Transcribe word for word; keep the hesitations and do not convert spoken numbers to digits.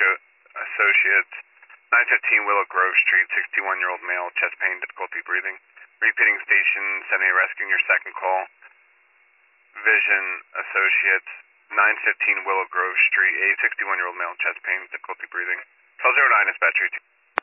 Associ- Associates, nine fifteen Willow Grove Street, sixty-one-year-old male, chest pain, difficulty breathing. Repeating station, sending a rescue in your second call. Vision Associates, nine fifteen Willow Grove Street, a sixty-one-year-old male, chest pain, difficulty breathing. twelve oh nine dispatcher.